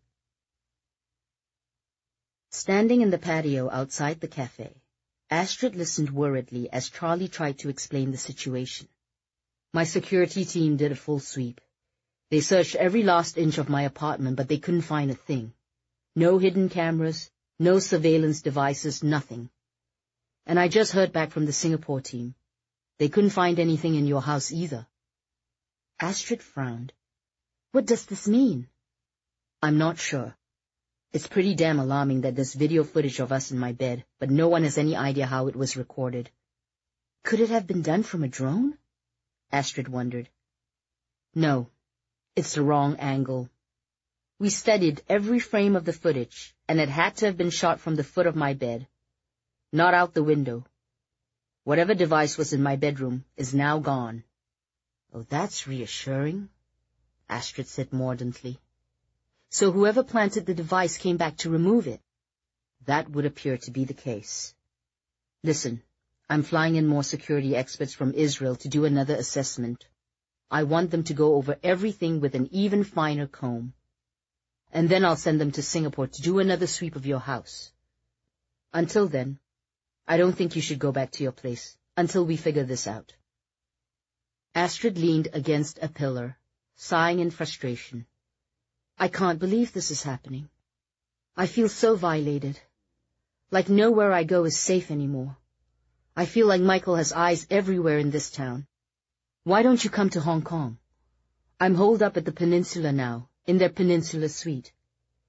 Standing in the patio outside the cafe, Astrid listened worriedly as Charlie tried to explain the situation. My security team did a full sweep. They searched every last inch of my apartment, but they couldn't find a thing. No hidden cameras, no surveillance devices, nothing. And I just heard back from the Singapore team. They couldn't find anything in your house either. Astrid frowned. What does this mean? I'm not sure. It's pretty damn alarming that there's video footage of us in my bed, but no one has any idea how it was recorded. Could it have been done from a drone? Astrid wondered. No, it's the wrong angle. We studied every frame of the footage, and it had to have been shot from the foot of my bed, not out the window. Whatever device was in my bedroom is now gone. Oh, that's reassuring, Astrid said mordantly. So whoever planted the device came back to remove it. That would appear to be the case. Listen, I'm flying in more security experts from Israel to do another assessment. I want them to go over everything with an even finer comb. And then I'll send them to Singapore to do another sweep of your house. Until then, I don't think you should go back to your place until we figure this out. Astrid leaned against a pillar, sighing in frustration. I can't believe this is happening. I feel so violated. Like nowhere I go is safe anymore. I feel like Michael has eyes everywhere in this town. Why don't you come to Hong Kong? I'm holed up at the Peninsula now, in their Peninsula suite.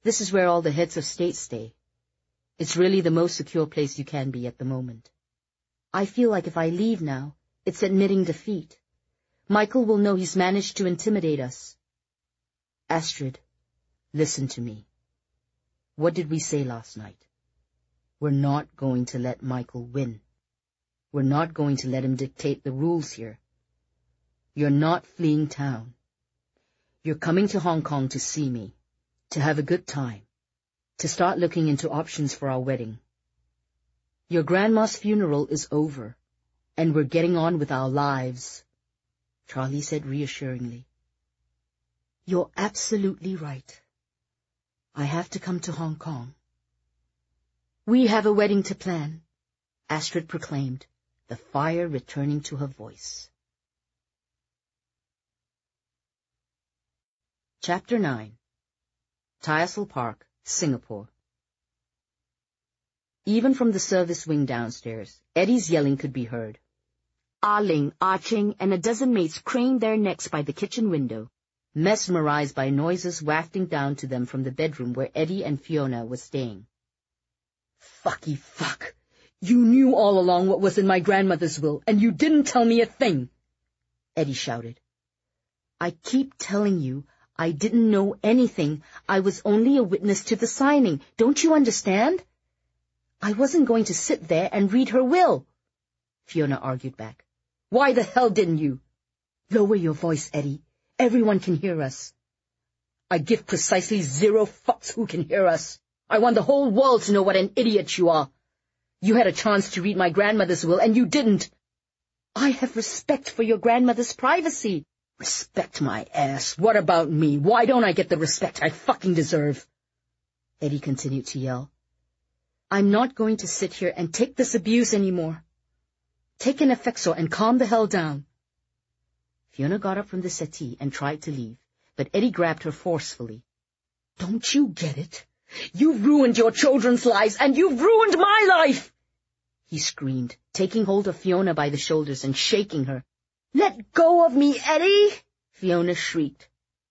This is where all the heads of state stay. It's really the most secure place you can be at the moment. I feel like if I leave now, it's admitting defeat. Michael will know he's managed to intimidate us. Astrid, listen to me. What did we say last night? We're not going to let Michael win. We're not going to let him dictate the rules here. You're not fleeing town. You're coming to Hong Kong to see me, to have a good time, to start looking into options for our wedding. Your grandma's funeral is over, and we're getting on with our lives, Charlie said reassuringly. You're absolutely right. I have to come to Hong Kong. We have a wedding to plan, Astrid proclaimed, the fire returning to her voice. Chapter 9. Tyersall Park, Singapore. Even from the service wing downstairs, Eddie's yelling could be heard. Ah Ling, Ah Ching, and a dozen mates craned their necks by the kitchen window, mesmerized by noises wafting down to them from the bedroom where Eddie and Fiona were staying. Fucky fuck! You knew all along what was in my grandmother's will, and you didn't tell me a thing! Eddie shouted. I keep telling you, I didn't know anything. I was only a witness to the signing. Don't you understand? I wasn't going to sit there and read her will, Fiona argued back. Why the hell didn't you? Lower your voice, Eddie. Everyone can hear us. I give precisely 0 fucks who can hear us. I want the whole world to know what an idiot you are. You had a chance to read my grandmother's will, and you didn't. I have respect for your grandmother's privacy. Respect my ass. What about me? Why don't I get the respect I fucking deserve? Eddie continued to yell. I'm not going to sit here and take this abuse anymore. Take an Effexor and calm the hell down. Fiona got up from the settee and tried to leave, but Eddie grabbed her forcefully. Don't you get it? You've ruined your children's lives, and you've ruined my life! He screamed, taking hold of Fiona by the shoulders and shaking her. Let go of me, Eddie! Fiona shrieked.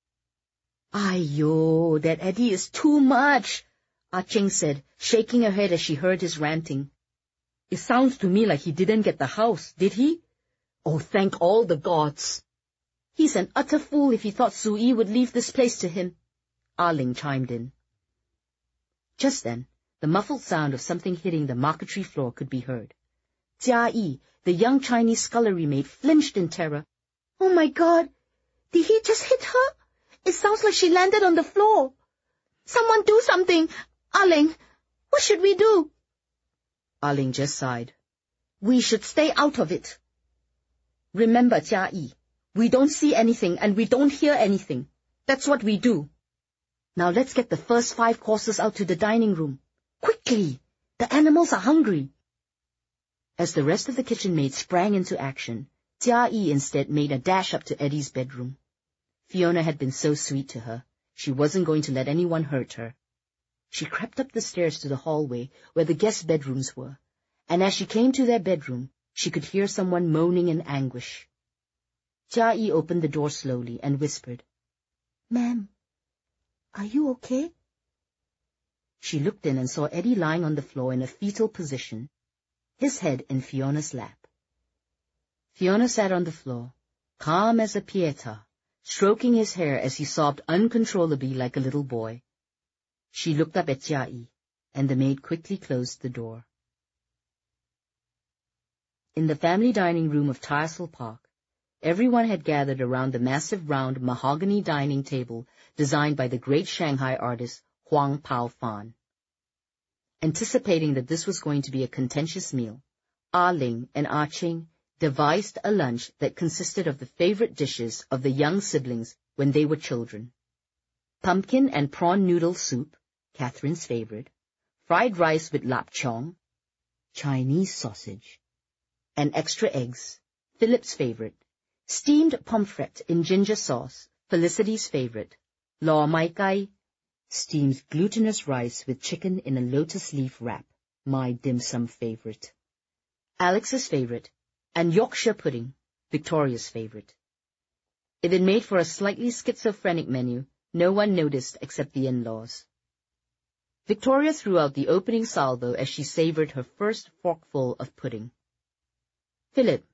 Aiyo, that Eddie is too much, Ah Ching said, shaking her head as she heard his ranting. It sounds to me like he didn't get the house, did he? Oh, thank all the gods. He's an utter fool if he thought Su Yi would leave this place to him, Ah Ling chimed in. Just then, the muffled sound of something hitting the marquetry floor could be heard. Jia Yi, the young Chinese scullery maid, flinched in terror. Oh my God! Did he just hit her? It sounds like she landed on the floor. Someone do something! Ah Ling, what should we do? Ah Ling just sighed. We should stay out of it. Remember, Jia Yi, we don't see anything and we don't hear anything. That's what we do. Now let's get the first 5 courses out to the dining room. Quickly! The animals are hungry. As the rest of the kitchen maids sprang into action, Jia Yi instead made a dash up to Eddie's bedroom. Fiona had been so sweet to her, she wasn't going to let anyone hurt her. She crept up the stairs to the hallway where the guest bedrooms were, and as she came to their bedroom, she could hear someone moaning in anguish. Jia Yi opened the door slowly and whispered, Ma'am, are you okay? She looked in and saw Eddie lying on the floor in a fetal position, his head in Fiona's lap. Fiona sat on the floor, calm as a pieta, stroking his hair as he sobbed uncontrollably like a little boy. She looked up at Jia Yi, and the maid quickly closed the door. In the family dining room of Tyersall Park, everyone had gathered around the massive round mahogany dining table designed by the great Shanghai artist Huang Pao Fan. Anticipating that this was going to be a contentious meal, Ah Ling and Ah Ching devised a lunch that consisted of the favorite dishes of the young siblings when they were children. Pumpkin and prawn noodle soup, Catherine's favorite, fried rice with lap chong, Chinese sausage, and extra eggs, Philip's favorite, steamed pomfret in ginger sauce, Felicity's favorite, lo mai kai, steamed glutinous rice with chicken in a lotus leaf wrap, my dim sum favorite, Alex's favorite, and Yorkshire pudding, Victoria's favorite. It had made for a slightly schizophrenic menu no one noticed except the in-laws. Victoria threw out the opening salvo as she savored her first forkful of pudding. "Philip,